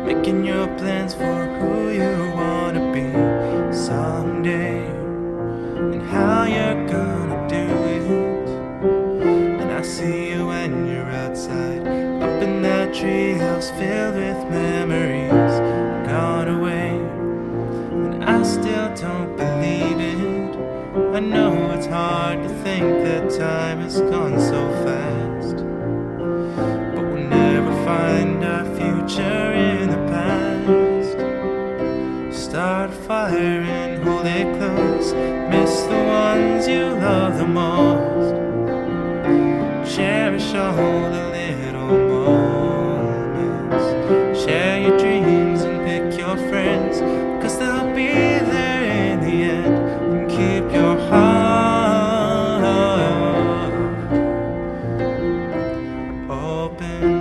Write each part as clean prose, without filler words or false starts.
making your plans for who you wanna be someday, and how you're gonna do it. And I see you when you're outside, up in that treehouse filled with memories, gone away, and I still don't believe it. I know it's hard to think that time has gone so fast, but we'll never find our future in the past. Start a fire and hold it close, miss the ones you love the most. Cherish all the little moments, share your dreams and pick your friends, 'cause they'll be there in the end. And keep your heart open.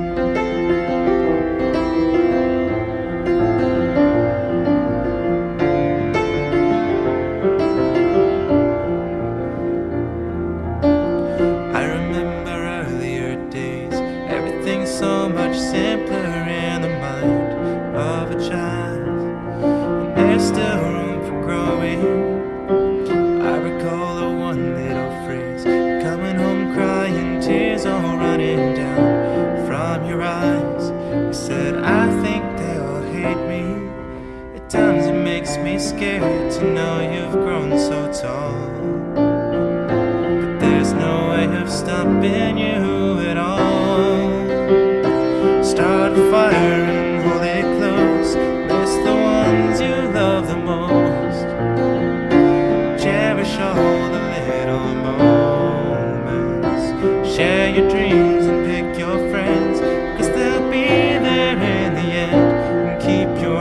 I remember earlier days, everything's so much simpler in the mind of a child, and there's still room for growing. I recall the one little phrase, coming home crying, tears all running down from your eyes. You said, I think they all hate me. At times it makes me scared to know you've grown so tall, but there's no way of stopping you at all. Start a fire and hold it close, miss the ones you love the most. Cherish all the little moments, share your dreams and pick your friends, 'cause they'll be there in the end. And keep your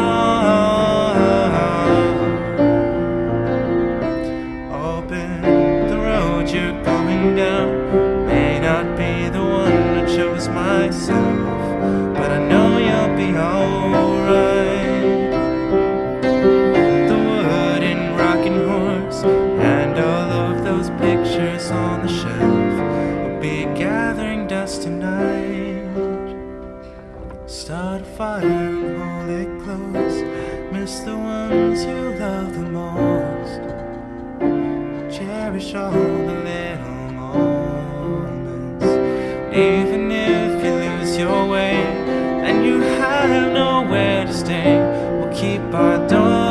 heart open. The road you're going down may not be the one I chose myself, but I know you'll be alright. The wooden rocking horse and all of those pictures on the shelf will be gathering dust tonight. Start a fire and hold it close, miss the ones you love the most. Cherish all the little moments, even if you lose your way and you have nowhere to stay. We'll keep our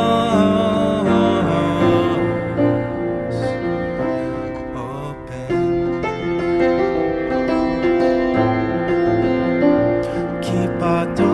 doors open. Keep our doors